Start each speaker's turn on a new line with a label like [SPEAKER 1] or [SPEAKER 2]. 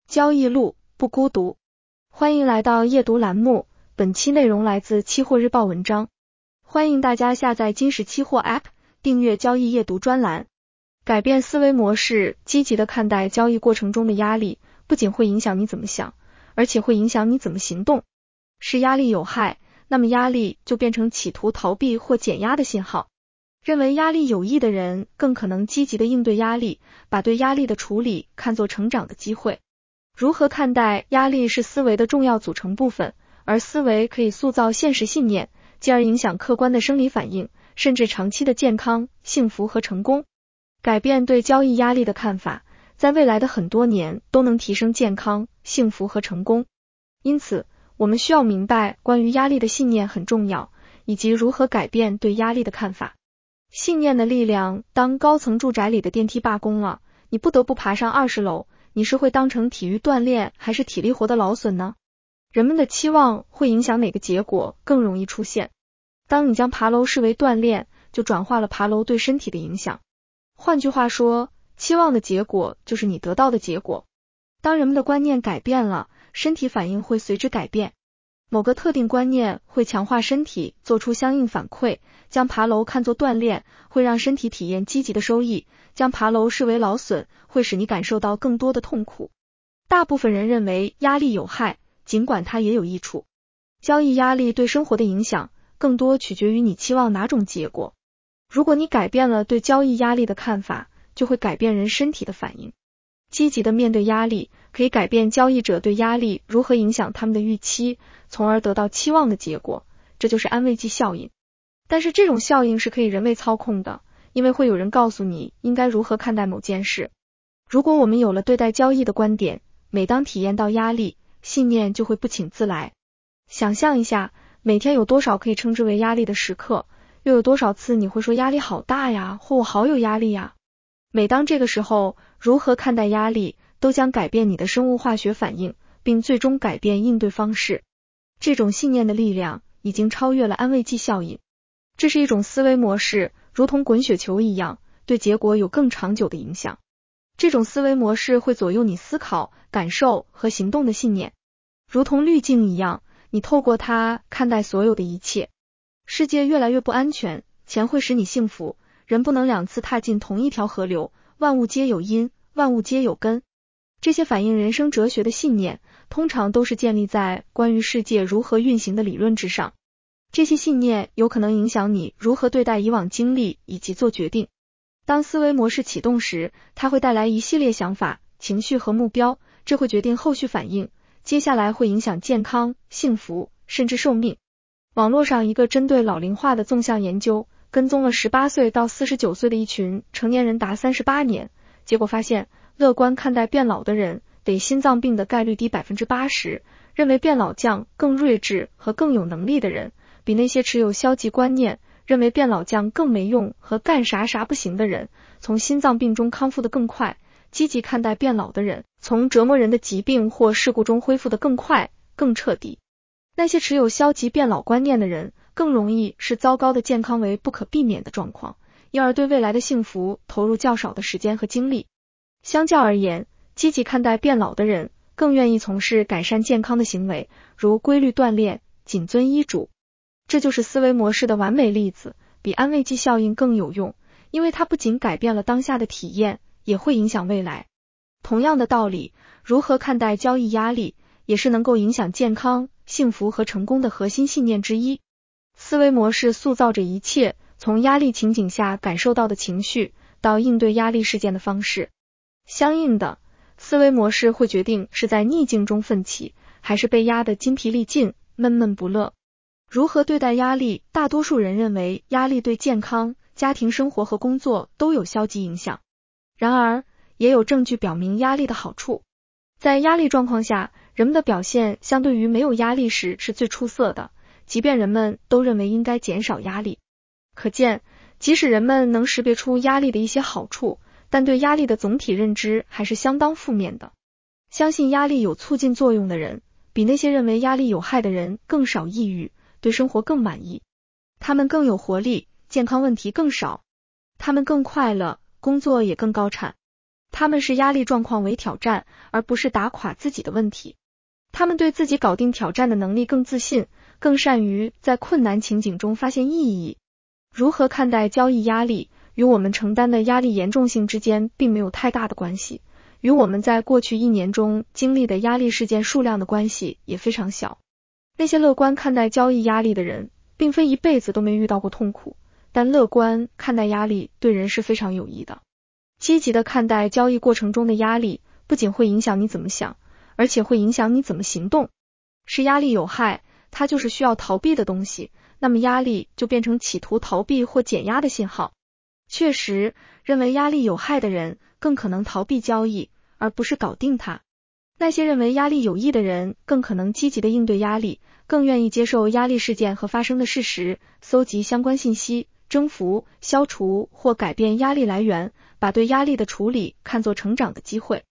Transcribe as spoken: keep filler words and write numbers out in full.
[SPEAKER 1] 交易路不孤独，欢迎来到夜读栏目，本期内容来自期货日报文章。欢迎大家下载金石期货 App， 订阅交易夜读专栏。改变思维模式，积极的看待交易过程中的压力，不仅会影响你怎么想，而且会影响你怎么行动。是压力有害，那么压力就变成企图逃避或减压的信号。认为压力有益的人，更可能积极的应对压力，把对压力的处理看作成长的机会。如何看待压力是思维的重要组成部分，而思维可以塑造现实信念，进而影响客观的生理反应，甚至长期的健康、幸福和成功。改变对交易压力的看法，在未来的很多年都能提升健康、幸福和成功。因此，我们需要明白关于压力的信念很重要，以及如何改变对压力的看法。信念的力量，当高层住宅里的电梯罢工了，你不得不爬上二十楼，你是会当成体育锻炼还是体力活的劳损呢？人们的期望会影响哪个结果更容易出现？当你将爬楼视为锻炼，就转化了爬楼对身体的影响。换句话说，期望的结果就是你得到的结果。当人们的观念改变了，身体反应会随之改变。某个特定观念会强化身体做出相应反馈，将爬楼看作锻炼，会让身体体验积极的收益，将爬楼视为劳损，会使你感受到更多的痛苦。大部分人认为压力有害，尽管它也有益处。交易压力对生活的影响，更多取决于你期望哪种结果。如果你改变了对交易压力的看法，就会改变人身体的反应。积极的面对压力，可以改变交易者对压力如何影响他们的预期，从而得到期望的结果，这就是安慰剂效应。但是这种效应是可以人为操控的，因为会有人告诉你应该如何看待某件事。如果我们有了对待交易的观点，每当体验到压力，信念就会不请自来。想象一下，每天有多少可以称之为压力的时刻，又有多少次你会说压力好大呀，或我好有压力呀。每当这个时候，如何看待压力，都将改变你的生物化学反应，并最终改变应对方式。这种信念的力量已经超越了安慰剂效应。这是一种思维模式，如同滚雪球一样，对结果有更长久的影响。这种思维模式会左右你思考、感受和行动的信念。如同滤镜一样，你透过它看待所有的一切。世界越来越不安全，钱会使你幸福，人不能两次踏进同一条河流，万物皆有因，万物皆有根。这些反映人生哲学的信念，通常都是建立在关于世界如何运行的理论之上。这些信念有可能影响你如何对待以往经历以及做决定。当思维模式启动时，它会带来一系列想法、情绪和目标，这会决定后续反应，接下来会影响健康、幸福，甚至寿命。网络上一个针对老龄化的纵向研究，跟踪了十八岁到四十九岁的一群成年人达三十八年，结果发现，乐观看待变老的人，得心脏病的概率低 百分之八十， 认为变老将更睿智和更有能力的人，比那些持有消极观念，认为变老将更没用和干啥啥不行的人，从心脏病中康复得更快。积极看待变老的人，从折磨人的疾病或事故中恢复得更快、更彻底。那些持有消极变老观念的人，更容易视糟糕的健康为不可避免的状况，因而对未来的幸福投入较少的时间和精力。相较而言，积极看待变老的人，更愿意从事改善健康的行为，如规律锻炼、谨遵医嘱。这就是思维模式的完美例子，比安慰剂效应更有用，因为它不仅改变了当下的体验，也会影响未来。同样的道理，如何看待交易压力，也是能够影响健康、幸福和成功的核心信念之一。思维模式塑造着一切，从压力情景下感受到的情绪，到应对压力事件的方式。相应的，思维模式会决定是在逆境中奋起，还是被压得筋疲力尽、闷闷不乐。如何对待压力？大多数人认为压力对健康、家庭生活和工作都有消极影响。然而，也有证据表明压力的好处。在压力状况下，人们的表现相对于没有压力时是最出色的，即便人们都认为应该减少压力。可见，即使人们能识别出压力的一些好处，但对压力的总体认知还是相当负面的。相信压力有促进作用的人，比那些认为压力有害的人更少抑郁，对生活更满意。他们更有活力，健康问题更少。他们更快乐，工作也更高产。 他们视压力状况为挑战，而不是打垮自己的问题。他们对自己搞定挑战的能力更自信，更善于在困难情景中发现意义。如何看待交易压力，与我们承担的压力严重性之间并没有太大的关系，与我们在过去一年中经历的压力事件数量的关系也非常小。那些乐观看待交易压力的人，并非一辈子都没遇到过痛苦，但乐观看待压力对人是非常有益的。积极的看待交易过程中的压力，不仅会影响你怎么想，而且会影响你怎么行动。是压力有害，它就是需要逃避的东西，那么压力就变成企图逃避或减压的信号。确实，认为压力有害的人更可能逃避交易，而不是搞定它。那些认为压力有益的人更可能积极的应对压力，更愿意接受压力事件和发生的事实，搜集相关信息，征服、消除或改变压力来源，把对压力的处理看作成长的机会。